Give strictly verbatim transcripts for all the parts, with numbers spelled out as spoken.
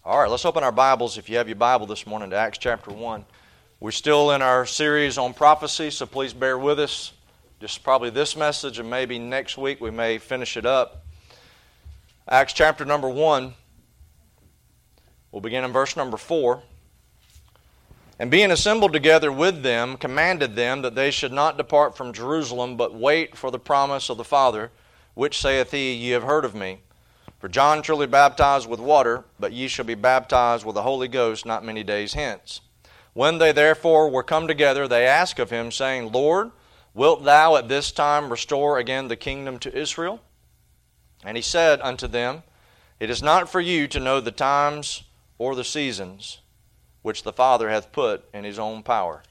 All right, let's open our Bibles, if you have your Bible this morning, to Acts chapter one. We're still in our series on prophecy, so please bear with us. Just probably this message, and maybe next week we may finish it up. Acts chapter number one. We'll begin in verse number four. And being assembled together with them, commanded them that they should not depart from Jerusalem, but wait for the promise of the Father, which saith he, Ye have heard of me. For John truly baptized with water, but ye shall be baptized with the Holy Ghost not many days hence. When they therefore were come together, they asked of him, saying, Lord, wilt thou at this time restore again the kingdom to Israel? And he said unto them, It is not for you to know the times or the seasons which the Father hath put in his own power.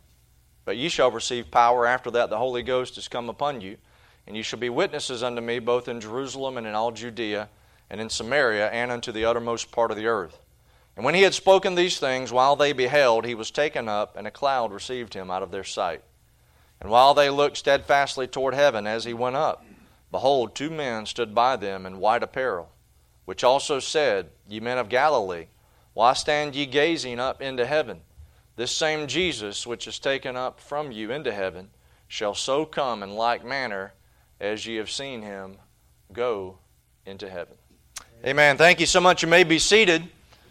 But ye shall receive power after that the Holy Ghost is come upon you, and ye shall be witnesses unto me both in Jerusalem and in all Judea, and in Samaria, and unto the uttermost part of the earth. And when he had spoken these things, while they beheld, he was taken up, and a cloud received him out of their sight. And while they looked steadfastly toward heaven as he went up, behold, two men stood by them in white apparel, which also said, Ye men of Galilee, why stand ye gazing up into heaven? This same Jesus, which is taken up from you into heaven, shall so come in like manner as ye have seen him go into heaven. Amen. Thank you so much. You may be seated.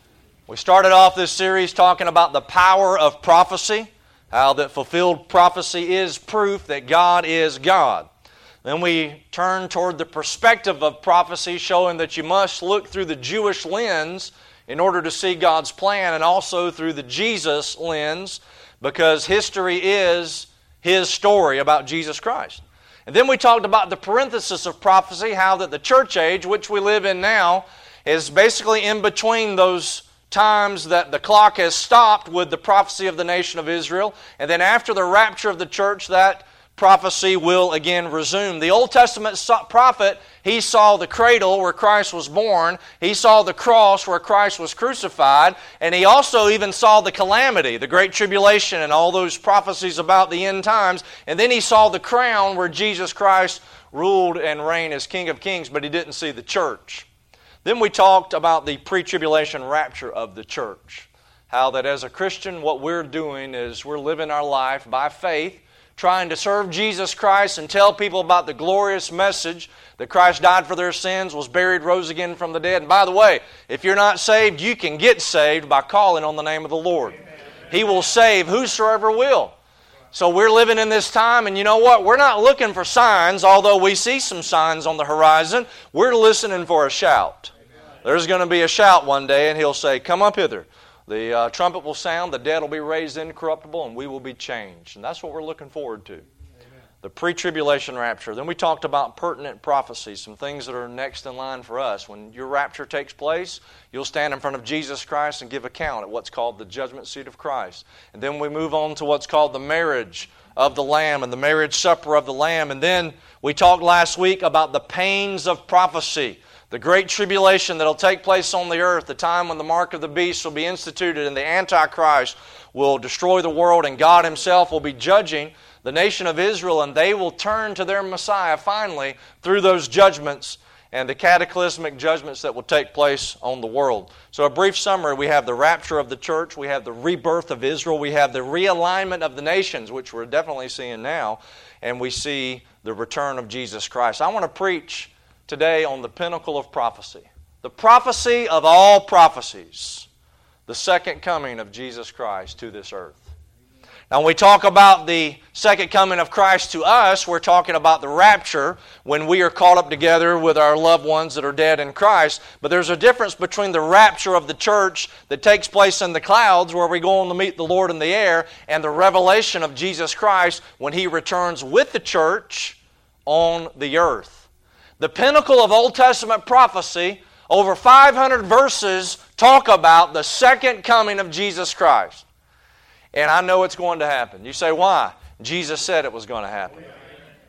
We started off this series talking about the power of prophecy, how that fulfilled prophecy is proof that God is God. Then we turned toward the perspective of prophecy, showing that you must look through the Jewish lens in order to see God's plan, and also through the Jesus lens, because history is His story about Jesus Christ. And then we talked about the parenthesis of prophecy, how that the church age, which we live in now, is basically in between those times that the clock has stopped with the prophecy of the nation of Israel, and then after the rapture of the church, that prophecy will again resume. The Old Testament prophet, he saw the cradle where Christ was born, he saw the cross where Christ was crucified, and he also even saw the calamity, the great tribulation, and all those prophecies about the end times, and then he saw the crown where Jesus Christ ruled and reigned as King of Kings, but he didn't see the church. Then we talked about the pre-tribulation rapture of the church, how that as a Christian, what we're doing is we're living our life by faith, trying to serve Jesus Christ and tell people about the glorious message that Christ died for their sins, was buried, rose again from the dead. And by the way, if you're not saved, you can get saved by calling on the name of the Lord. He will save whosoever will. So we're living in this time, and you know what? We're not looking for signs, although we see some signs on the horizon. We're listening for a shout. There's going to be a shout one day, and He'll say, Come up hither. The uh, trumpet will sound, the dead will be raised incorruptible, and we will be changed. And that's what we're looking forward to. Amen. The pre-tribulation rapture. Then we talked about pertinent prophecies, some things that are next in line for us. When your rapture takes place, you'll stand in front of Jesus Christ and give account at what's called the judgment seat of Christ. And then we move on to what's called the marriage of the Lamb and the marriage supper of the Lamb. And then we talked last week about the pains of prophecy. The great tribulation that will take place on the earth, the time when the mark of the beast will be instituted and the Antichrist will destroy the world, and God Himself will be judging the nation of Israel, and they will turn to their Messiah finally through those judgments and the cataclysmic judgments that will take place on the world. So a brief summary, we have the rapture of the church, we have the rebirth of Israel, we have the realignment of the nations, which we're definitely seeing now, and we see the return of Jesus Christ. I want to preach today on the pinnacle of prophecy. The prophecy of all prophecies. The second coming of Jesus Christ to this earth. Now when we talk about the second coming of Christ to us, we're talking about the rapture when we are caught up together with our loved ones that are dead in Christ. But there's a difference between the rapture of the church that takes place in the clouds where we go on to meet the Lord in the air, and the revelation of Jesus Christ when He returns with the church on the earth. The pinnacle of Old Testament prophecy, over five hundred verses talk about the second coming of Jesus Christ. And I know it's going to happen. You say, why? Jesus said it was going to happen.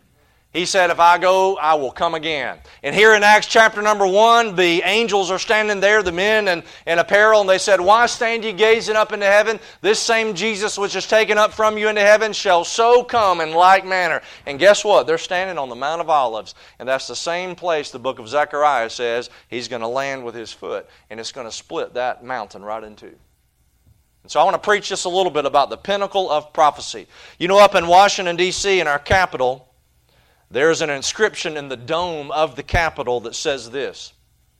He said, if I go, I will come again. And here in Acts chapter number one, the angels are standing there, the men in, in apparel, and they said, why stand ye gazing up into heaven? This same Jesus which is taken up from you into heaven shall so come in like manner. And guess what? They're standing on the Mount of Olives. And that's the same place the book of Zechariah says He's going to land with His foot. And it's going to split that mountain right in two. And so I want to preach just a little bit about the pinnacle of prophecy. You know, up in Washington, D C, in our capital, there's an inscription in the dome of the Capitol that says this: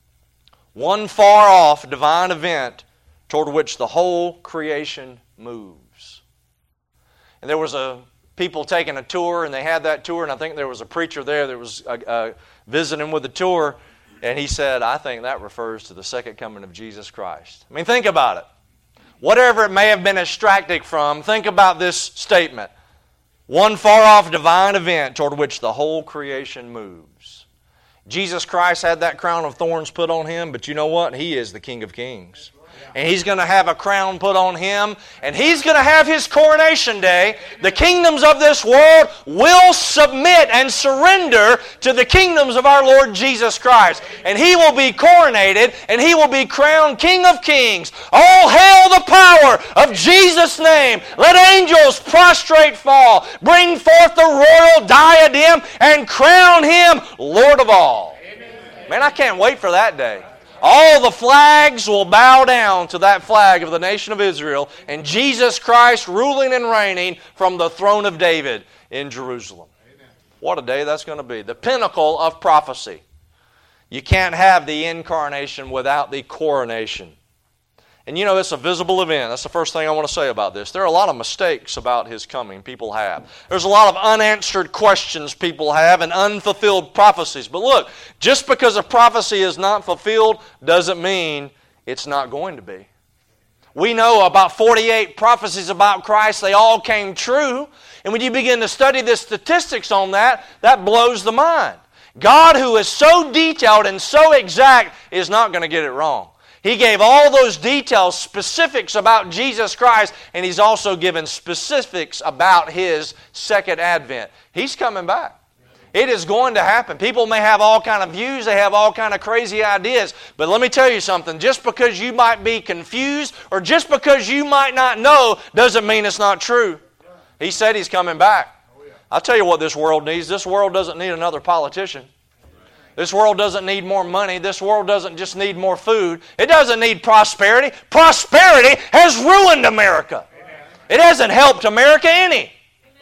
one far off divine event toward which the whole creation moves. And there was a people taking a tour, and they had that tour, and I think there was a preacher there that was uh, uh, visiting with the tour, and he said, I think that refers to the second coming of Jesus Christ. I mean, think about it. Whatever it may have been extracted from, think about this statement. One far-off divine event toward which the whole creation moves. Jesus Christ had that crown of thorns put on Him, but you know what? He is the King of Kings. And He's going to have a crown put on Him, and He's going to have His coronation day. The kingdoms of this world will submit and surrender to the kingdoms of our Lord Jesus Christ. And He will be coronated, and He will be crowned King of Kings. All hail the power of Jesus' name. Let angels prostrate fall. Bring forth the royal diadem and crown Him Lord of all. Man, I can't wait for that day. All the flags will bow down to that flag of the nation of Israel, and Jesus Christ ruling and reigning from the throne of David in Jerusalem. Amen. What a day that's going to be. The pinnacle of prophecy. You can't have the incarnation without the coronation. And you know, it's a visible event. That's the first thing I want to say about this. There are a lot of mistakes about His coming people have. There's a lot of unanswered questions people have and unfulfilled prophecies. But look, just because a prophecy is not fulfilled doesn't mean it's not going to be. We know about forty-eight prophecies about Christ. They all came true. And when you begin to study the statistics on that, that blows the mind. God, who is so detailed and so exact, is not going to get it wrong. He gave all those details, specifics about Jesus Christ, and He's also given specifics about His second advent. He's coming back. It is going to happen. People may have all kind of views, they have all kind of crazy ideas, but let me tell you something. Just because you might be confused or just because you might not know doesn't mean it's not true. He said He's coming back. I'll tell you what this world needs. This world doesn't need another politician. This world doesn't need more money. This world doesn't just need more food. It doesn't need prosperity. Prosperity has ruined America. It hasn't helped America any.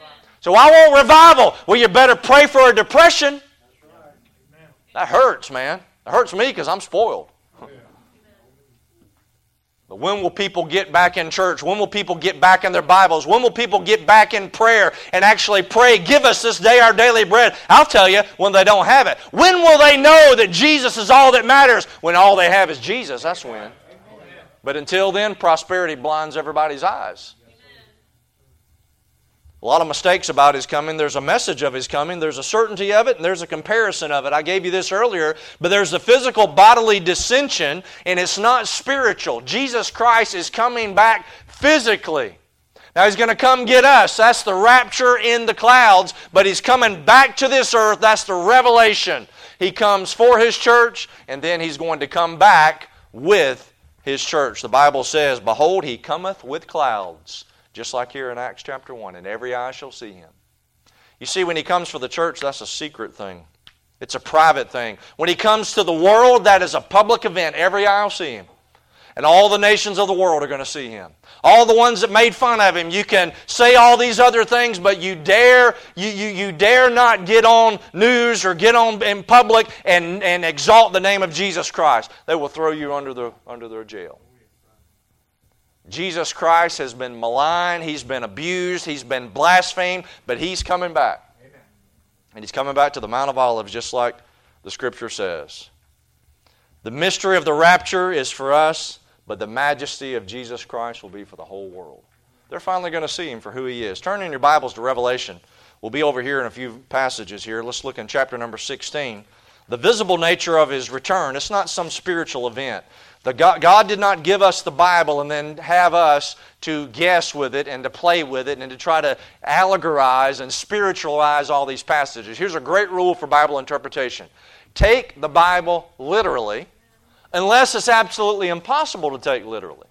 So I want revival. Well, you better pray for a depression. That hurts, man. It hurts me because I'm spoiled. But when will people get back in church? When will people get back in their Bibles? When will people get back in prayer and actually pray, give us this day our daily bread? I'll tell you, when they don't have it. When will they know that Jesus is all that matters? When all they have is Jesus, that's when. But until then, prosperity blinds everybody's eyes. A lot of mistakes about His coming. There's a message of His coming. There's a certainty of it, and there's a comparison of it. I gave you this earlier, but there's the physical bodily dissension, and it's not spiritual. Jesus Christ is coming back physically. Now He's going to come get us. That's the rapture in the clouds, but He's coming back to this earth. That's the revelation. He comes for His church, and then He's going to come back with His church. The Bible says, behold, He cometh with clouds. Just like here in Acts chapter one, and every eye shall see Him. You see, when He comes for the church, that's a secret thing. It's a private thing. When He comes to the world, that is a public event. Every eye will see Him. And all the nations of the world are going to see Him. All the ones that made fun of Him, you can say all these other things, but you dare you, you, you dare not get on news or get on in public and, and exalt the name of Jesus Christ. They will throw you under the under their jail. Jesus Christ has been maligned, He's been abused, He's been blasphemed, but He's coming back. Amen. And He's coming back to the Mount of Olives just like the Scripture says. The mystery of the rapture is for us, but the majesty of Jesus Christ will be for the whole world. They're finally going to see Him for who He is. Turn in your Bibles to Revelation. We'll be over here in a few passages here. Let's look in chapter number sixteen. The visible nature of His return, it's not some spiritual event. The God, God did not give us the Bible and then have us to guess with it and to play with it and to try to allegorize and spiritualize all these passages. Here's a great rule for Bible interpretation. Take the Bible literally, unless it's absolutely impossible to take literally.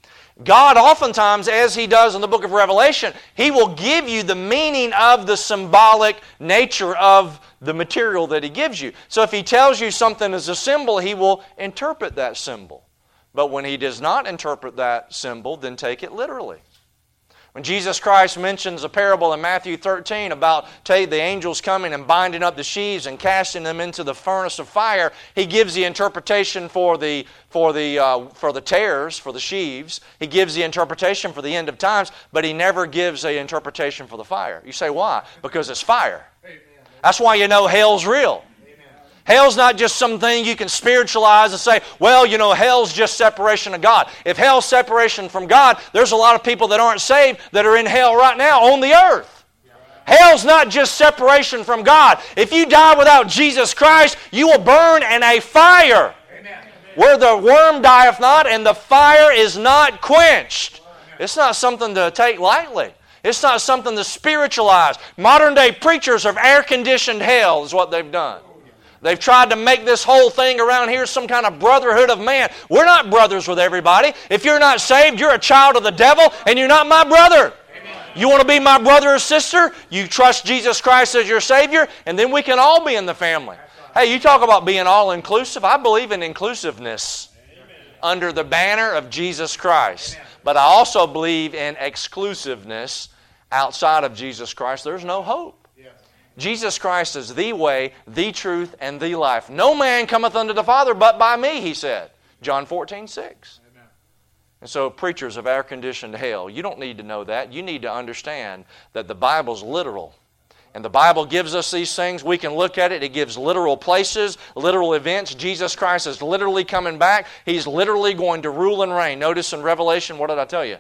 God oftentimes, as He does in the book of Revelation, He will give you the meaning of the symbolic nature of the material that He gives you. So if He tells you something is a symbol, He will interpret that symbol. But when He does not interpret that symbol, then take it literally. When Jesus Christ mentions a parable in Matthew thirteen about the angels coming and binding up the sheaves and casting them into the furnace of fire, He gives the interpretation for the for the uh, for the tares, for the sheaves. He gives the interpretation for the end of times, but He never gives an interpretation for the fire. You say, why? Because it's fire. That's why you know hell's real. Hell's not just something you can spiritualize and say, well, you know, hell's just separation of God. If hell's separation from God, there's a lot of people that aren't saved that are in hell right now on the earth. Hell's not just separation from God. If you die without Jesus Christ, you will burn in a fire. Amen. Where the worm dieth not and the fire is not quenched. It's not something to take lightly. It's not something to spiritualize. Modern day preachers of air-conditioned hell is what they've done. They've tried to make this whole thing around here some kind of brotherhood of man. We're not brothers with everybody. If you're not saved, you're a child of the devil and you're not my brother. Amen. You want to be my brother or sister? You trust Jesus Christ as your Savior, and then we can all be in the family. Hey, you talk about being all-inclusive. I believe in inclusiveness Amen. Under the banner of Jesus Christ. Amen. But I also believe in exclusiveness outside of Jesus Christ. There's no hope. Jesus Christ is the way, the truth, and the life. No man cometh unto the Father but by me, He said. John fourteen six. Amen. And so preachers of air-conditioned hell, you don't need to know that. You need to understand that the Bible's literal. And the Bible gives us these things. We can look at it. It gives literal places, literal events. Jesus Christ is literally coming back. He's literally going to rule and reign. Notice in Revelation, what did I tell you?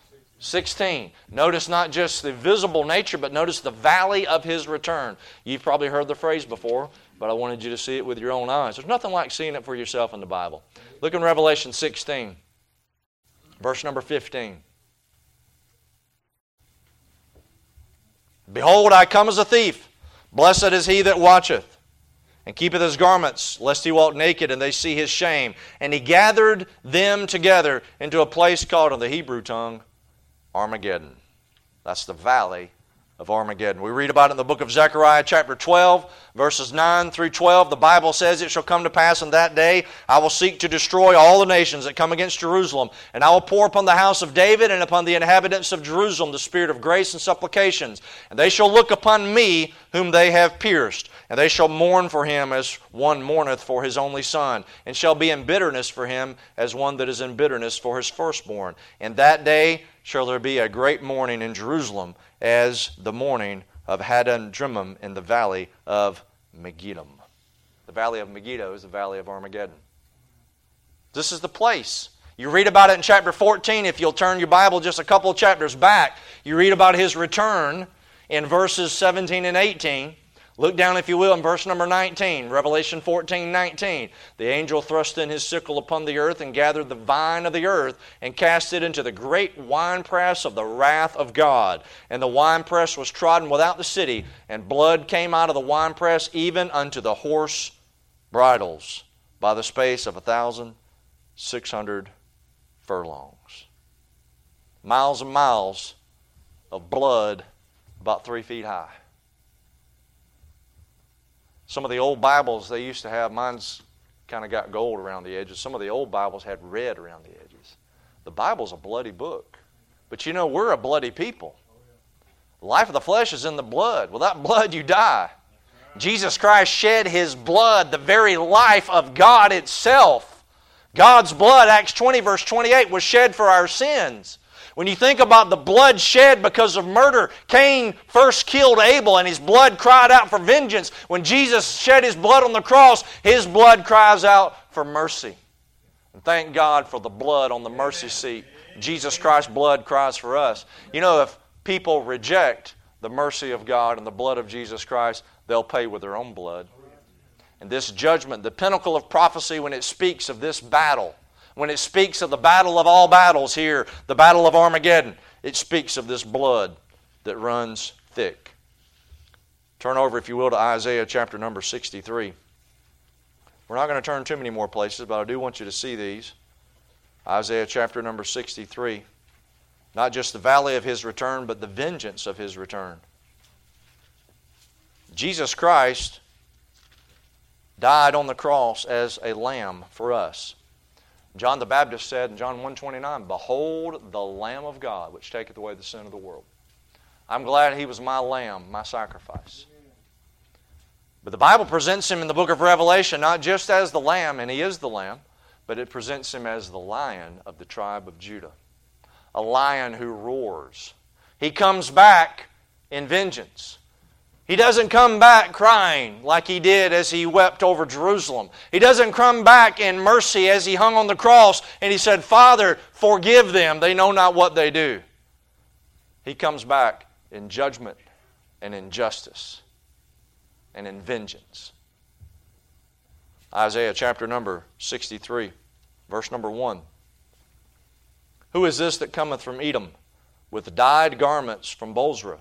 sixteen. Notice not just the visible nature, but notice the valley of His return. You've probably heard the phrase before, but I wanted you to see it with your own eyes. There's nothing like seeing it for yourself in the Bible. Look in Revelation sixteen, verse number fifteen. Behold, I come as a thief. Blessed is he that watcheth, and keepeth his garments, lest he walk naked, and they see his shame. And He gathered them together into a place called in the Hebrew tongue Armageddon. That's the valley of Armageddon. We read about it in the book of Zechariah chapter twelve, verses nine through twelve. The Bible says, it shall come to pass in that day, I will seek to destroy all the nations that come against Jerusalem, and I will pour upon the house of David and upon the inhabitants of Jerusalem the spirit of grace and supplications. And they shall look upon me whom they have pierced, and they shall mourn for him as one mourneth for his only son, and shall be in bitterness for him as one that is in bitterness for his firstborn. In that day shall there be a great mourning in Jerusalem, as the mourning of Hadad-rimmon in the valley of Megiddo. The valley of Megiddo is the valley of Armageddon. This is the place. You read about it in chapter fourteen. If you'll turn your Bible just a couple of chapters back, you read about His return in verses seventeen and eighteen. Look down, if you will, in verse number nineteen, Revelation fourteen nineteen. The angel thrust in his sickle upon the earth and gathered the vine of the earth and cast it into the great winepress of the wrath of God. And the winepress was trodden without the city, and blood came out of the winepress even unto the horse bridles by the space of a thousand six hundred furlongs. Miles and miles of blood about three feet high. Some of the old Bibles they used to have, mine's kind of got gold around the edges. Some of the old Bibles had red around the edges. The Bible's a bloody book. But you know, we're a bloody people. The life of the flesh is in the blood. Without blood, you die. Jesus Christ shed His blood, the very life of God itself. God's blood, Acts twenty, verse twenty-eight, was shed for our sins. When you think about the blood shed because of murder, Cain first killed Abel and his blood cried out for vengeance. When Jesus shed His blood on the cross, His blood cries out for mercy. And thank God for the blood on the mercy seat. Jesus Christ's blood cries for us. You know, if people reject the mercy of God and the blood of Jesus Christ, they'll pay with their own blood. And this judgment, the pinnacle of prophecy, when it speaks of this battle, when it speaks of the battle of all battles here, the battle of Armageddon, it speaks of this blood that runs thick. Turn over, if you will, to Isaiah chapter number sixty-three. We're not going to turn too many more places, but I do want you to see these. Isaiah chapter number sixty-three. Not just the valley of His return, but the vengeance of His return. Jesus Christ died on the cross as a lamb for us. John the Baptist said in John one twenty-nine, "Behold the Lamb of God, which taketh away the sin of the world." I'm glad He was my lamb, my sacrifice. But the Bible presents Him in the book of Revelation not just as the lamb, and He is the lamb, but it presents Him as the lion of the tribe of Judah. A lion who roars. He comes back in vengeance. He doesn't come back crying like He did as He wept over Jerusalem. He doesn't come back in mercy as He hung on the cross and He said, "Father, forgive them. They know not what they do." He comes back in judgment and in justice and in vengeance. Isaiah chapter number sixty-three, verse number one. "Who is this that cometh from Edom with dyed garments from Bozrah?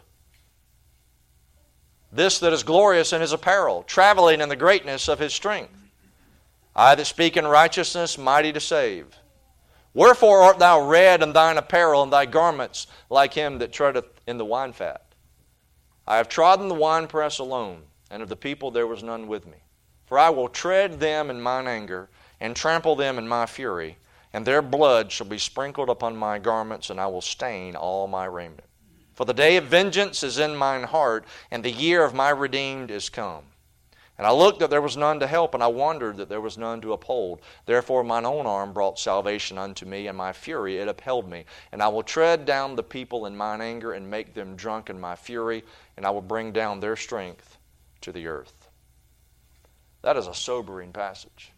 This that is glorious in his apparel, traveling in the greatness of his strength. I that speak in righteousness, mighty to save. Wherefore art thou red in thine apparel, and thy garments like him that treadeth in the wine fat? I have trodden the winepress alone, and of the people there was none with me. For I will tread them in mine anger, and trample them in my fury, and their blood shall be sprinkled upon my garments, and I will stain all my raiment. For the day of vengeance is in mine heart, and the year of my redeemed is come. And I looked that there was none to help, and I wondered that there was none to uphold. Therefore mine own arm brought salvation unto me, and my fury it upheld me. And I will tread down the people in mine anger, and make them drunk in my fury, and I will bring down their strength to the earth." That is a sobering passage.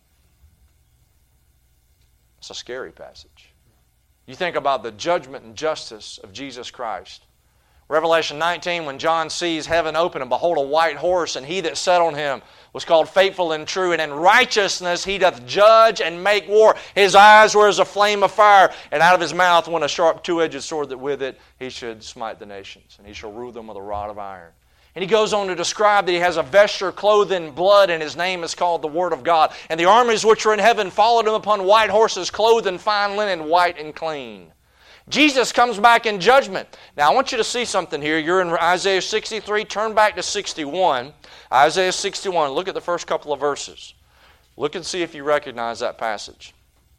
It's a scary passage. You think about the judgment and justice of Jesus Christ. Revelation nineteen, when John sees heaven open, and behold a white horse, and he that sat on him was called Faithful and True, and in righteousness he doth judge and make war. His eyes were as a flame of fire, and out of his mouth went a sharp two-edged sword, that with it he should smite the nations, and he shall rule them with a rod of iron. And he goes on to describe that he has a vesture clothed in blood, and his name is called the Word of God. And the armies which were in heaven followed him upon white horses, clothed in fine linen, white and clean. Jesus comes back in judgment. Now I want you to see something here. You're in Isaiah sixty-three. Turn back to sixty-one. Isaiah sixty-one. Look at the first couple of verses. Look and see if you recognize that passage.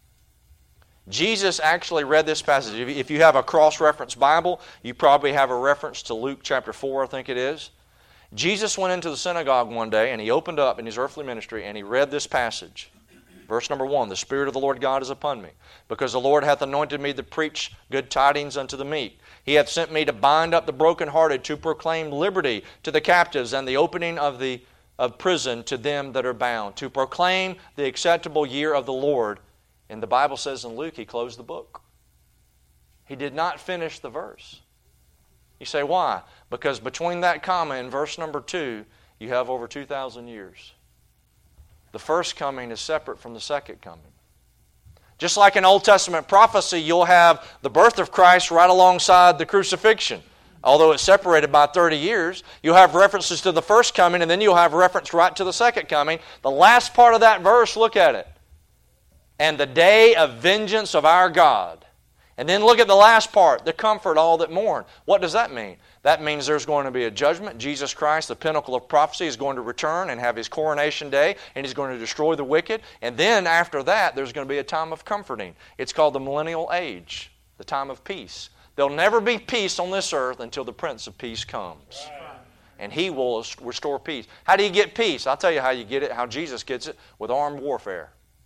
Jesus actually read this passage. If you have a cross-reference Bible, you probably have a reference to Luke chapter four, I think it is. Jesus went into the synagogue one day, and he opened up in his earthly ministry, and he read this passage. Verse number one, "The Spirit of the Lord God is upon me, because the Lord hath anointed me to preach good tidings unto the meek. He hath sent me to bind up the brokenhearted, to proclaim liberty to the captives, and the opening of the of prison to them that are bound, to proclaim the acceptable year of the Lord." And the Bible says in Luke, he closed the book. He did not finish the verse. You say, why? Because between that comma and verse number two, you have over two thousand years. The first coming is separate from the second coming. Just like in Old Testament prophecy, you'll have the birth of Christ right alongside the crucifixion. Although it's separated by thirty years, you'll have references to the first coming, and then you'll have reference right to the second coming. The last part of that verse, look at it. "And the day of vengeance of our God." And then look at the last part, "the comfort all that mourn." What does that mean? That means there's going to be a judgment. Jesus Christ, the pinnacle of prophecy, is going to return and have His coronation day, and He's going to destroy the wicked. And then after that, there's going to be a time of comforting. It's called the millennial age, the time of peace. There'll never be peace on this earth until the Prince of Peace comes. And He will restore peace. How do you get peace? I'll tell you how you get it, how Jesus gets it, with armed warfare.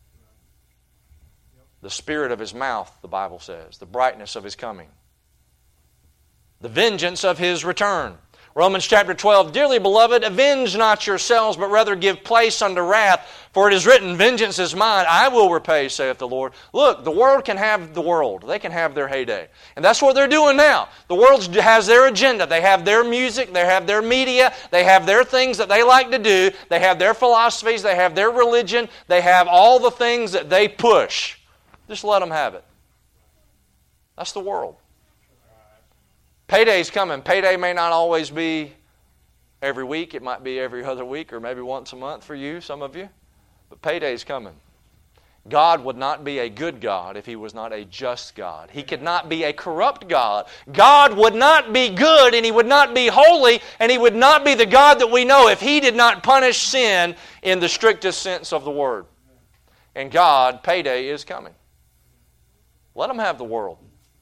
The spirit of His mouth, the Bible says, the brightness of His coming. The vengeance of His return. Romans chapter twelve, Dearly beloved, avenge not yourselves, but rather give place unto wrath. For it is written, Vengeance is mine, I will repay, saith the Lord. Look, the world can have the world. They can have their heyday. And that's what they're doing now. The world has their agenda. They have their music. They have their media. They have their things that they like to do. They have their philosophies. They have their religion. They have all the things that they push. Just let them have it. That's the world. Payday's coming. Payday may not always be every week. It might be every other week or maybe once a month for you, some of you. But payday's coming. God would not be a good God if He was not a just God. He could not be a corrupt God. God would not be good and He would not be holy and He would not be the God that we know if He did not punish sin in the strictest sense of the word. And God, payday is coming. Let them have the world.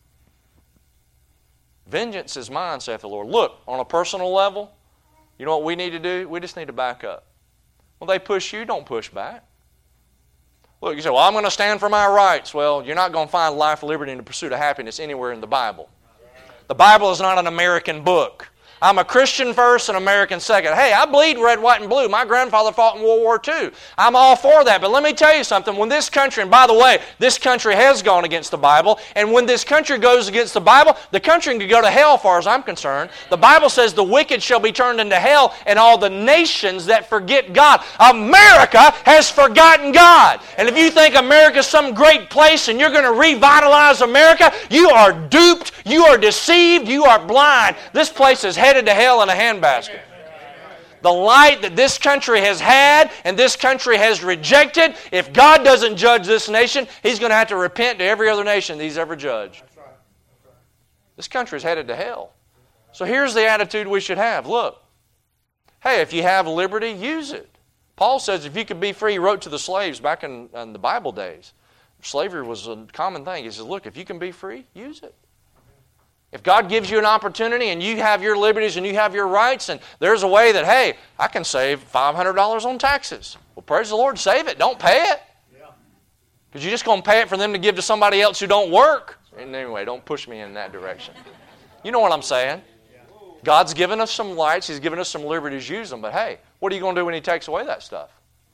Vengeance is mine, saith the Lord. Look, on a personal level, you know what we need to do? We just need to back up. When they push you, don't push back. Look, you say, well, I'm going to stand for my rights. Well, you're not going to find life, liberty, and the pursuit of happiness anywhere in the Bible. The Bible is not an American book. I'm a Christian first and American second. Hey, I bleed red, white, and blue. My grandfather fought in World War Two. I'm all for that. But let me tell you something. When this country, and by the way, this country has gone against the Bible, and when this country goes against the Bible, the country can go to hell as far as I'm concerned. The Bible says the wicked shall be turned into hell, and all the nations that forget God. America has forgotten God. And if you think America's some great place and you're going to revitalize America, you are duped, you are deceived, you are blind. This place is headed to hell in a handbasket. The light that this country has had and this country has rejected, if God doesn't judge this nation, He's going to have to repent to every other nation that He's ever judged. This country is headed to hell. So here's the attitude we should have. Look, hey, if you have liberty, use it. Paul says if you could be free, he wrote to the slaves back in, in the Bible days. Slavery was a common thing. He says, look, if you can be free, use it. If God gives you an opportunity and you have your liberties and you have your rights and there's a way that, hey, I can save five hundred dollars on taxes. Well, praise the Lord, save it. Don't pay it. Because you're just going to pay it for them to give to somebody else who don't work. And anyway, don't push me in that direction. You know what I'm saying? God's given us some rights. He's given us some liberties. Use them. But hey, what are you going to do when He takes away that stuff?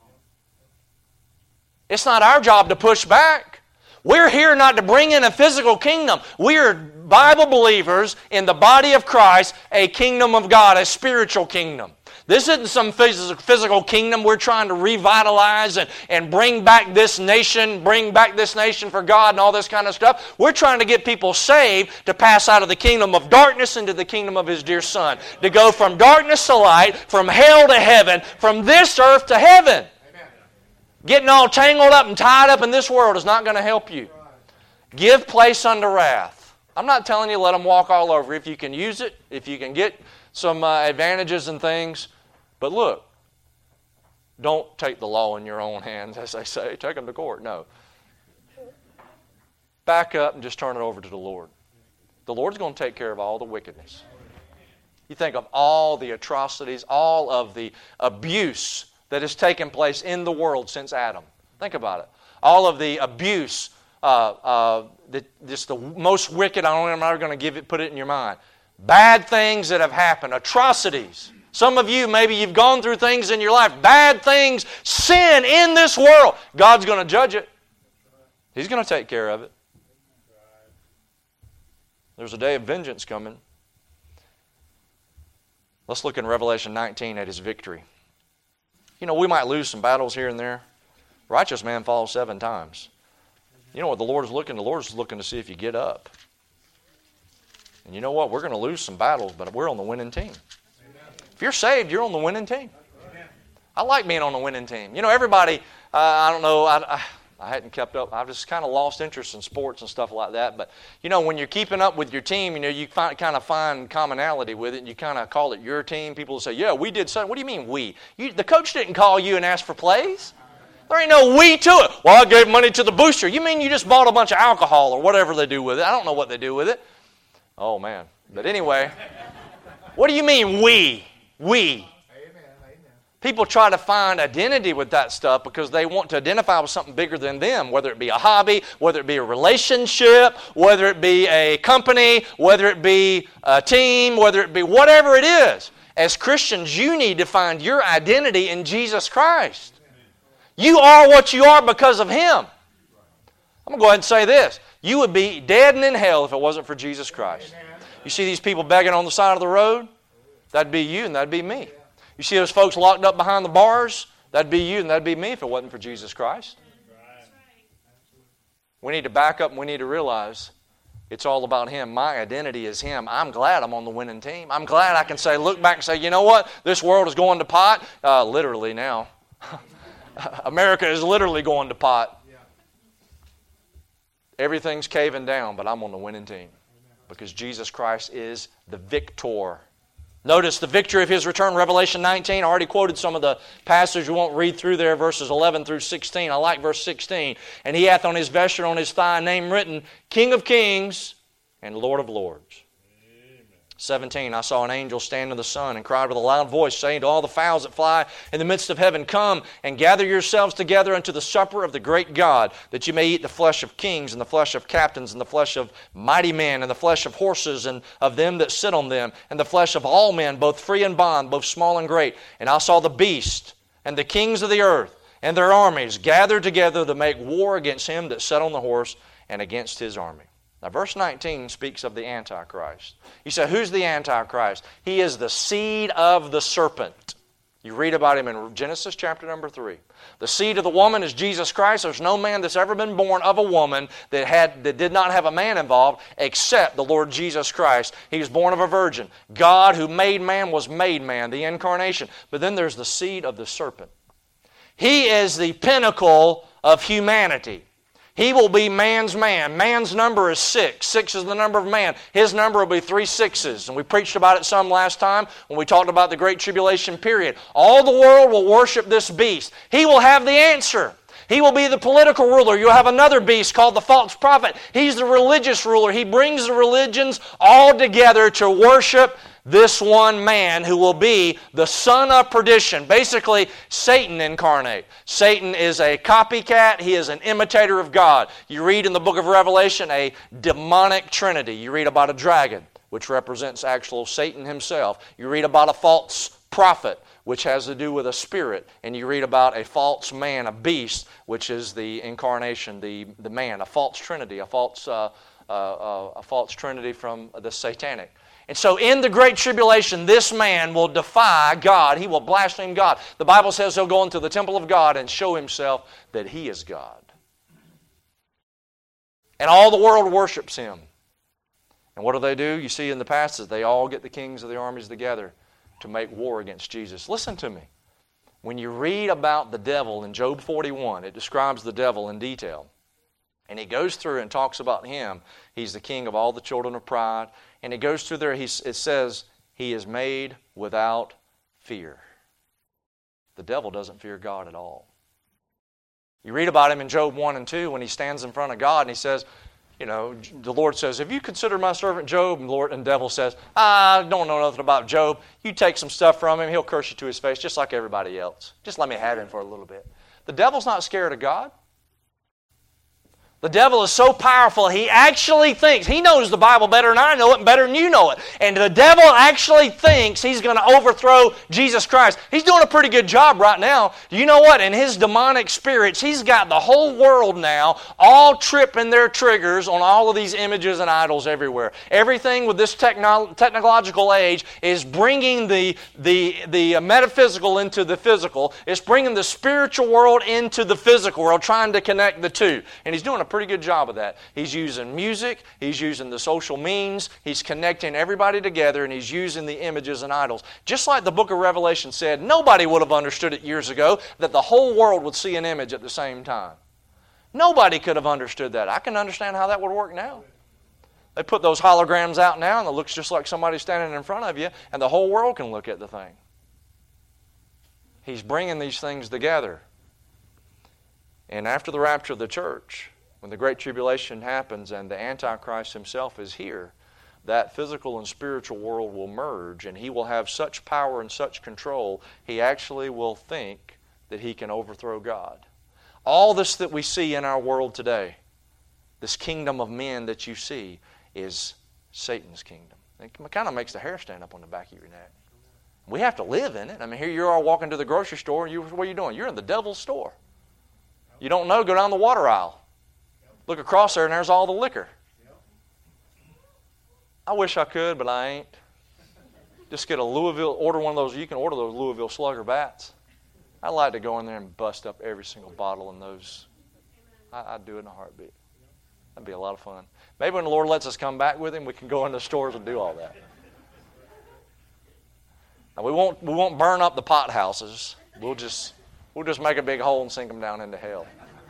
It's not our job to push back. We're here not to bring in a physical kingdom. We are Bible believers in the body of Christ, a kingdom of God, a spiritual kingdom. This isn't some physical kingdom we're trying to revitalize and, and bring back this nation, bring back this nation for God and all this kind of stuff. We're trying to get people saved to pass out of the kingdom of darkness into the kingdom of His dear Son. To go from darkness to light, from hell to heaven, from this earth to heaven. Getting all tangled up and tied up in this world is not going to help you. Give place unto wrath. I'm not telling you let them walk all over. If you can use it, if you can get some uh, advantages and things. But look, don't take the law in your own hands, as they say. Take them to court. No. Back up and just turn it over to the Lord. The Lord's going to take care of all the wickedness. You think of all the atrocities, all of the abuse that has taken place in the world since Adam. Think about it. All of the abuse, uh, uh, the, just the most wicked, I don't know, I'm not going to give it, put it in your mind. Bad things that have happened, atrocities. Some of you, maybe you've gone through things in your life, bad things, sin in this world. God's going to judge it. He's going to take care of it. There's a day of vengeance coming. Let's look in Revelation nineteen at His victory. You know, we might lose some battles here and there. Righteous man falls seven times. You know what the Lord is looking? The Lord is looking to see if you get up. And you know what? We're going to lose some battles, but we're on the winning team. Amen. If you're saved, you're on the winning team. Amen. I like being on the winning team. You know, everybody, uh, I don't know, I, I, I hadn't kept up. I've just kind of lost interest in sports and stuff like that. But, you know, when you're keeping up with your team, you know, you find, kind of find commonality with it, and you kind of call it your team. People will say, yeah, we did something. What do you mean we? You, the coach didn't call you and ask for plays. There ain't no we to it. Well, I gave money to the booster. You mean you just bought a bunch of alcohol or whatever they do with it? I don't know what they do with it. Oh, man. But anyway, what do you mean we? We. People try to find identity with that stuff because they want to identify with something bigger than them, whether it be a hobby, whether it be a relationship, whether it be a company, whether it be a team, whether it be whatever it is. As Christians, you need to find your identity in Jesus Christ. You are what you are because of Him. I'm going to go ahead and say this. You would be dead and in hell if it wasn't for Jesus Christ. You see these people begging on the side of the road? That'd be you and that'd be me. You see those folks locked up behind the bars? That'd be you and that'd be me if it wasn't for Jesus Christ. We need to back up and we need to realize it's all about Him. My identity is Him. I'm glad I'm on the winning team. I'm glad I can say, look back and say, you know what? This world is going to pot. Uh, literally now. America is literally going to pot. Everything's caving down, but I'm on the winning team. Because Jesus Christ is the victor. Notice the victory of His return, Revelation nineteen. I already quoted some of the passage. We won't read through there, verses eleven through sixteen. I like verse sixteen. And He hath on His vesture, on His thigh, a name written, King of Kings and Lord of Lords. seventeen, I saw an angel stand in the sun and cried with a loud voice, saying to all the fowls that fly in the midst of heaven, come and gather yourselves together unto the supper of the great God, that you may eat the flesh of kings, and the flesh of captains, and the flesh of mighty men, and the flesh of horses, and of them that sit on them, and the flesh of all men, both free and bond, both small and great. And I saw the beast, and the kings of the earth, and their armies gathered together to make war against him that sat on the horse, and against his army. Now, verse nineteen speaks of the Antichrist. You say, who's the Antichrist? He is the seed of the serpent. You read about him in Genesis chapter number three. The seed of the woman is Jesus Christ. There's no man that's ever been born of a woman that had that did not have a man involved except the Lord Jesus Christ. He was born of a virgin. God who made man was made man, the incarnation. But then there's the seed of the serpent. He is the pinnacle of humanity. He will be man's man. Man's number is six. Six is the number of man. His number will be three sixes. And we preached about it some last time when we talked about the Great Tribulation period. All the world will worship this beast. He will have the answer. He will be the political ruler. You'll have another beast called the false prophet. He's the religious ruler. He brings the religions all together to worship this one man who will be the son of perdition. Basically, Satan incarnate. Satan is a copycat. He is an imitator of God. You read in the book of Revelation a demonic trinity. You read about a dragon, which represents actual Satan himself. You read about a false prophet, which has to do with a spirit. And you read about a false man, a beast, which is the incarnation, the, the man, a false trinity, a false, uh, uh, uh, a false trinity from the satanic. And so in the Great Tribulation, this man will defy God. He will blaspheme God. The Bible says he'll go into the temple of God and show himself that he is God. And all the world worships him. And what do they do? You see in the passage, they all get the kings of the armies together to make war against Jesus. Listen to me. When you read about the devil in Job forty-one, it describes the devil in detail. And he goes through and talks about him. He's the king of all the children of pride. And it goes through there, he's, it says, he is made without fear. The devil doesn't fear God at all. You read about him in Job one and two when he stands in front of God and he says, you know, the Lord says, have you considered my servant Job? And the Lord and the devil says, I don't know nothing about Job. You take some stuff from him, he'll curse you to his face just like everybody else. Just let me have him for a little bit. The devil's not scared of God. The devil is so powerful, he actually thinks, he knows the Bible better than I know it and better than you know it. And the devil actually thinks he's going to overthrow Jesus Christ. He's doing a pretty good job right now. You know what? In his demonic spirits, he's got the whole world now all tripping their triggers on all of these images and idols everywhere. Everything with this techno- technological age is bringing the, the, the metaphysical into the physical. It's bringing the spiritual world into the physical world, trying to connect the two. And he's doing a pretty good job of that. He's using music, he's using the social means, he's connecting everybody together, and he's using the images and idols. Just like the book of Revelation said, nobody would have understood it years ago that the whole world would see an image at the same time. Nobody could have understood that. I can understand how that would work now. They put those holograms out now, and it looks just like somebody standing in front of you, and the whole world can look at the thing. He's bringing these things together. And after the rapture of the church, when the Great Tribulation happens and the Antichrist himself is here, that physical and spiritual world will merge, and he will have such power and such control, he actually will think that he can overthrow God. All this that we see in our world today, this kingdom of men that you see, is Satan's kingdom. It kind of makes the hair stand up on the back of your neck. We have to live in it. I mean, here you are walking to the grocery store, and you, what are you doing? You're in the devil's store. You don't know, go down the water aisle. Look across there, and there's all the liquor. I wish I could, but I ain't. Just get a Louisville, order one of those, you can order those Louisville Slugger bats. I'd like to go in there and bust up every single bottle in those. I, I'd do it in a heartbeat. That'd be a lot of fun. Maybe when the Lord lets us come back with Him, we can go in the stores and do all that. Now, we won't we won't burn up the pot houses. We'll just we'll just make a big hole and sink them down into hell.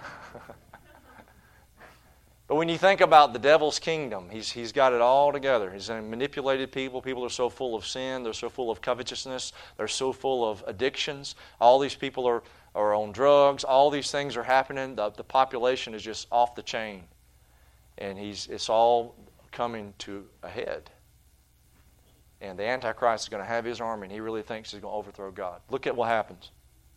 But when you think about the devil's kingdom, he's he's got it all together. He's manipulated people. People are so full of sin. They're so full of covetousness. They're so full of addictions. All these people are, are on drugs. All these things are happening. The, the population is just off the chain. And he's it's all coming to a head. And the Antichrist is going to have his army, and he really thinks he's going to overthrow God. Look at what happens.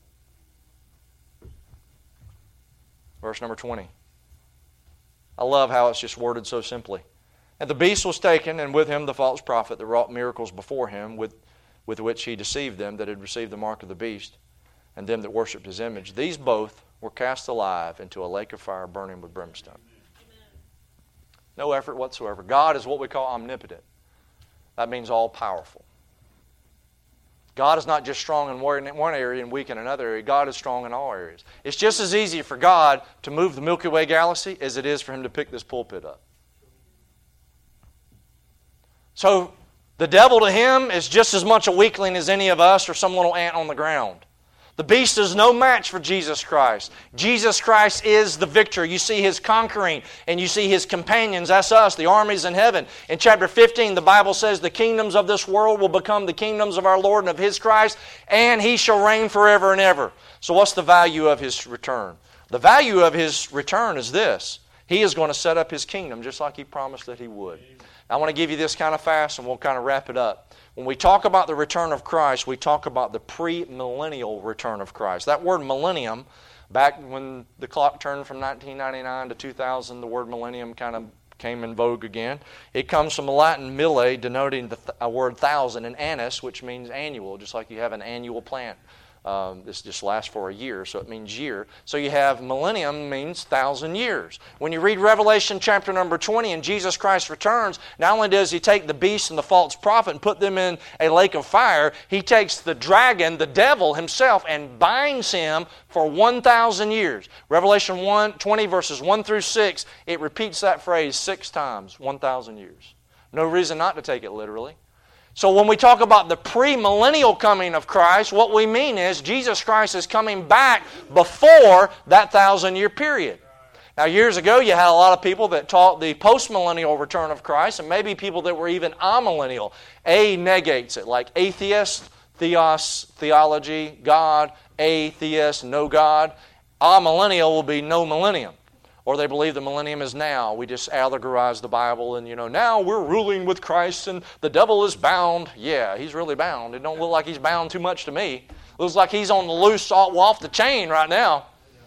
Verse number twenty. I love how it's just worded so simply. And the beast was taken, and with him the false prophet that wrought miracles before him, with, with which he deceived them that had received the mark of the beast, and them that worshipped his image. These both were cast alive into a lake of fire burning with brimstone. No effort whatsoever. God is what we call omnipotent. That means all-powerful. God is not just strong in one area and weak in another area. God is strong in all areas. It's just as easy for God to move the Milky Way galaxy as it is for Him to pick this pulpit up. So the devil to him is just as much a weakling as any of us or some little ant on the ground. The beast is no match for Jesus Christ. Jesus Christ is the victor. You see His conquering, and you see His companions. That's us, the armies in heaven. In chapter fifteen, the Bible says, the kingdoms of this world will become the kingdoms of our Lord and of His Christ, and He shall reign forever and ever. So what's the value of His return? The value of His return is this. He is going to set up His kingdom just like He promised that He would. I want to give you this kind of fast, and we'll kind of wrap it up. When we talk about the return of Christ, we talk about the pre-millennial return of Christ. That word millennium, back when the clock turned from nineteen ninety-nine to two thousand, the word millennium kind of came in vogue again. It comes from the Latin mille, denoting the th- a word thousand, and annus, which means annual, just like you have an annual plant. Um, this just lasts for a year, so it means year. So you have millennium means thousand years. When you read Revelation chapter number twenty and Jesus Christ returns, not only does He take the beast and the false prophet and put them in a lake of fire, He takes the dragon, the devil himself, and binds him for one thousand years. Revelation one, twenty verses one through six, it repeats that phrase six times, one thousand years. No reason not to take it literally. So when we talk about the pre-millennial coming of Christ, what we mean is Jesus Christ is coming back before that thousand-year period. Now, years ago, you had a lot of people that taught the post-millennial return of Christ, and maybe people that were even amillennial. A negates it, like atheist, theos, theology, God, atheist, no God. Amillennial will be no millennium. Or they believe the millennium is now. We just allegorize the Bible and, you know, now we're ruling with Christ and the devil is bound. Yeah, he's really bound. It don't look like he's bound too much to me. It looks like he's on the loose, off the chain right now.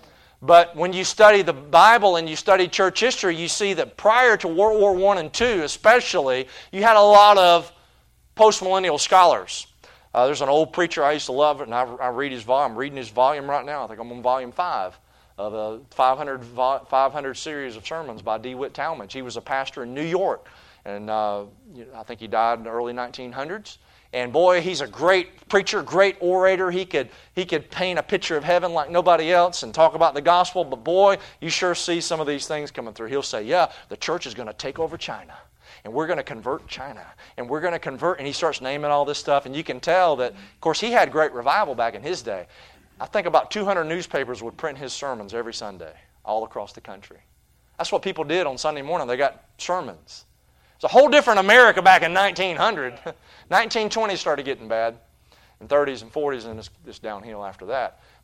But when you study the Bible and you study church history, you see that prior to World War One and Two especially, you had a lot of post-millennial scholars. Uh, there's an old preacher I used to love, and I, I read his volume. I'm reading his volume right now. I think I'm on volume five. Of a five hundred, five hundred series of sermons by DeWitt Talmage. He was a pastor in New York, and uh, I think he died in the early nineteen hundreds. And boy, he's a great preacher, great orator. He could he could paint a picture of heaven like nobody else and talk about the gospel. But boy, you sure see some of these things coming through. He'll say, yeah, the church is going to take over China. And we're going to convert China. And we're going to convert. And he starts naming all this stuff. And you can tell that, of course, he had great revival back in his day. I think about two hundred newspapers would print his sermons every Sunday all across the country. That's what people did on Sunday morning. They got sermons. It's a whole different America back in nineteen hundred. nineteen twenty started getting bad. In thirties and forties, and it's, it's downhill after that.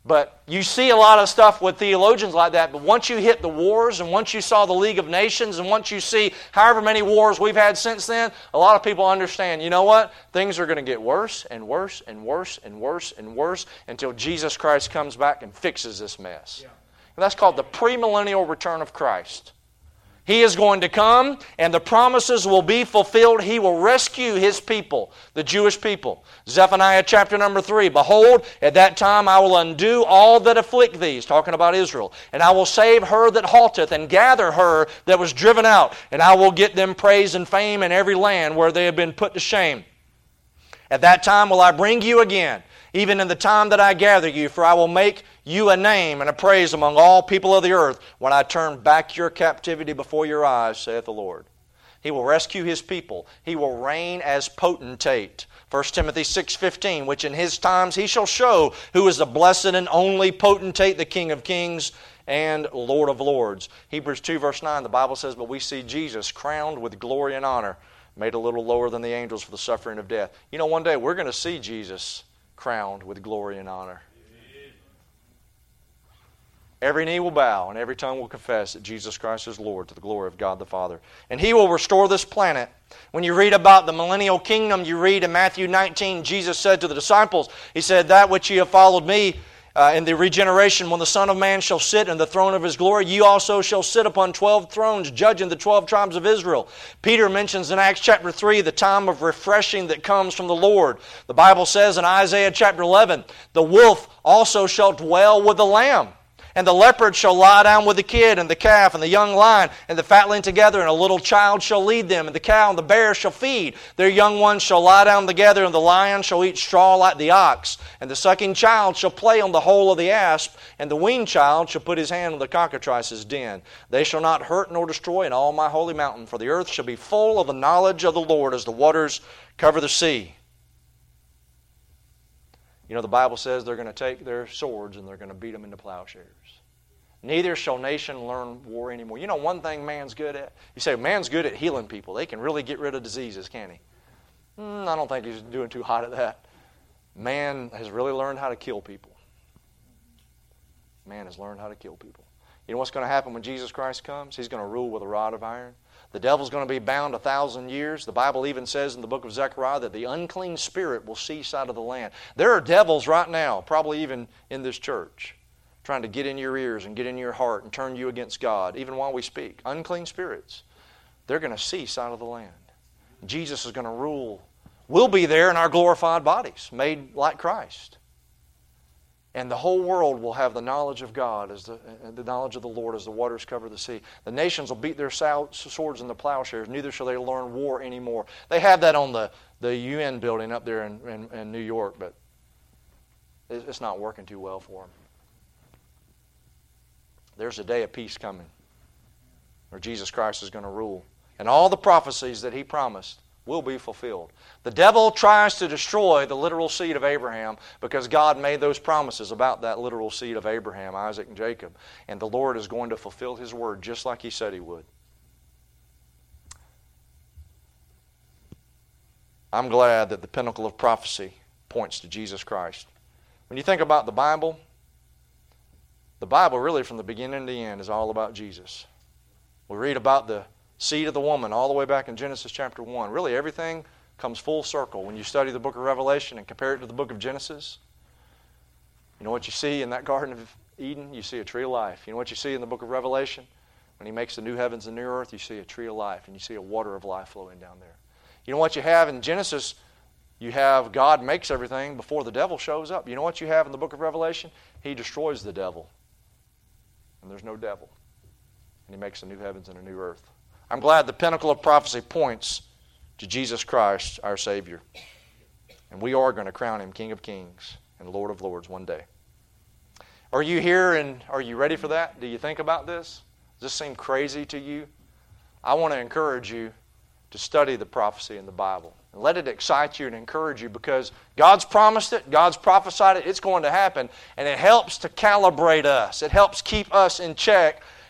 But you see a lot of stuff with theologians like that, but once you hit the wars and once you saw the League of Nations and once you see however many wars we've had since then, a lot of people understand, you know what? Things are going to get worse and worse and worse and worse and worse until Jesus Christ comes back and fixes this mess. Yeah. And that's called the premillennial return of Christ. He is going to come, and the promises will be fulfilled. He will rescue His people, the Jewish people. Zephaniah chapter number three, Behold, at that time I will undo all that afflict thee, talking about Israel, and I will save her that halteth, and gather her that was driven out, and I will get them praise and fame in every land where they have been put to shame. At that time will I bring you again, even in the time that I gather you, for I will make you a name and a praise among all people of the earth when I turn back your captivity before your eyes, saith the Lord. He will rescue His people. He will reign as potentate. First Timothy six fifteen, which in His times He shall show who is the blessed and only potentate, the King of kings and Lord of lords. Hebrews two verse nine, the Bible says, But we see Jesus crowned with glory and honor, made a little lower than the angels for the suffering of death. You know, one day we're going to see Jesus crowned with glory and honor. Every knee will bow and every tongue will confess that Jesus Christ is Lord, to the glory of God the Father. And He will restore this planet. When you read about the millennial kingdom, you read in Matthew nineteen, Jesus said to the disciples, He said, That which ye have followed me uh, in the regeneration, when the Son of Man shall sit in the throne of His glory, ye also shall sit upon twelve thrones, judging the twelve tribes of Israel. Peter mentions in Acts chapter three the time of refreshing that comes from the Lord. The Bible says in Isaiah chapter eleven, The wolf also shall dwell with the lamb. And the leopard shall lie down with the kid, and the calf, and the young lion, and the fatling together, and a little child shall lead them, and the cow and the bear shall feed. Their young ones shall lie down together, and the lion shall eat straw like the ox. And the sucking child shall play on the hole of the asp, and the weaned child shall put his hand on the cockatrice's den. They shall not hurt nor destroy in all my holy mountain, for the earth shall be full of the knowledge of the Lord as the waters cover the sea. You know, the Bible says they're going to take their swords and they're going to beat them into plowshares. Neither shall nation learn war anymore. You know one thing man's good at? You say, man's good at healing people. They can really get rid of diseases, can't he? Mm, I don't think he's doing too hot at that. Man has really learned how to kill people. Man has learned how to kill people. You know what's going to happen when Jesus Christ comes? He's going to rule with a rod of iron. The devil's going to be bound a thousand years. The Bible even says in the book of Zechariah that the unclean spirit will cease out of the land. There are devils right now, probably even in this church, trying to get in your ears and get in your heart and turn you against God, even while we speak. Unclean spirits. They're going to cease out of the land. Jesus is going to rule. We'll be there in our glorified bodies, made like Christ. And the whole world will have the knowledge of God, as the, the knowledge of the Lord as the waters cover the sea. The nations will beat their swords in the plowshares, neither shall they learn war anymore. They have that on the, the U N building up there in, in, in New York, but it's not working too well for them. There's a day of peace coming where Jesus Christ is going to rule. And all the prophecies that He promised will be fulfilled. The devil tries to destroy the literal seed of Abraham because God made those promises about that literal seed of Abraham, Isaac, and Jacob. And the Lord is going to fulfill His word just like He said He would. I'm glad that the pinnacle of prophecy points to Jesus Christ. When you think about the Bible, the Bible really from the beginning to the end is all about Jesus. We read about the seed of the woman all the way back in Genesis chapter one. Really everything comes full circle when you study the book of Revelation and compare it to the book of Genesis. You know what you see in that Garden of Eden? You see a tree of life. You know what you see in the book of Revelation? When He makes the new heavens and new earth, you see a tree of life and you see a water of life flowing down there. You know what you have in Genesis? You have God makes everything before the devil shows up. You know what you have in the book of Revelation? He destroys the devil. And there's no devil. And He makes a new heavens and a new earth. I'm glad the pinnacle of prophecy points to Jesus Christ, our Savior. And we are going to crown Him King of Kings and Lord of Lords one day. Are you here and are you ready for that? Do you think about this? Does this seem crazy to you? I want to encourage you to study the prophecy in the Bible. And let it excite you and encourage you because God's promised it, God's prophesied it, it's going to happen. And it helps to calibrate us. It helps keep us in check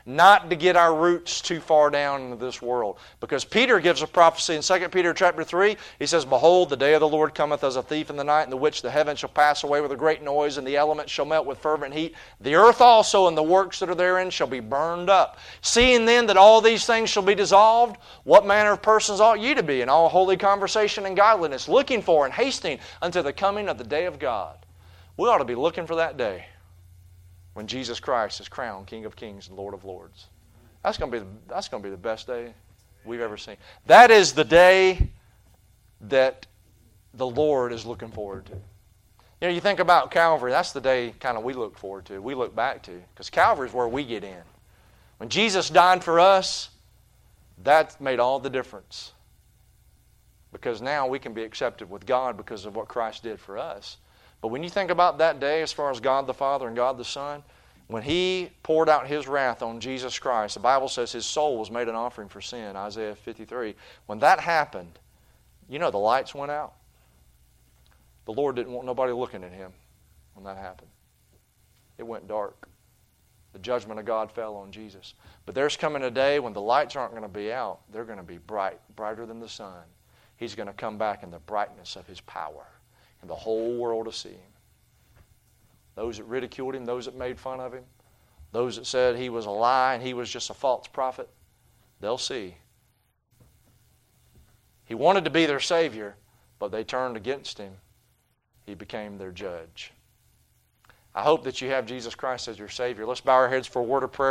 not to get our roots too far down into this world. Because Peter gives a prophecy in Second Peter chapter three. He says, Behold, the day of the Lord cometh as a thief in the night, in the which the heavens shall pass away with a great noise, and the elements shall melt with fervent heat. The earth also and the works that are therein shall be burned up. Seeing then that all these things shall be dissolved, what manner of persons ought ye to be in all holy conversation and godliness, looking for and hasting unto the coming of the day of God? We ought to be looking for that day when Jesus Christ is crowned King of Kings and Lord of Lords. That's going to be the, that's going to be the best day we've ever seen. That is the day that the Lord is looking forward to. You know, you think about Calvary, that's the day kind of we look forward to, we look back to, because Calvary is where we get in. When Jesus died for us, that made all the difference. Because now we can be accepted with God because of what Christ did for us. But when you think about that day as far as God the Father and God the Son, when He poured out His wrath on Jesus Christ, the Bible says His soul was made an offering for sin, Isaiah fifty-three. When that happened, you know the lights went out. The Lord didn't want nobody looking at Him when that happened. It went dark. The judgment of God fell on Jesus. But there's coming a day when the lights aren't going to be out. They're going to be bright, brighter than the sun. He's going to come back in the brightness of His power. And the whole world will see Him. Those that ridiculed Him, those that made fun of Him, those that said He was a lie and He was just a false prophet, they'll see. He wanted to be their Savior, but they turned against Him. He became their judge. I hope that you have Jesus Christ as your Savior. Let's bow our heads for a word of prayer.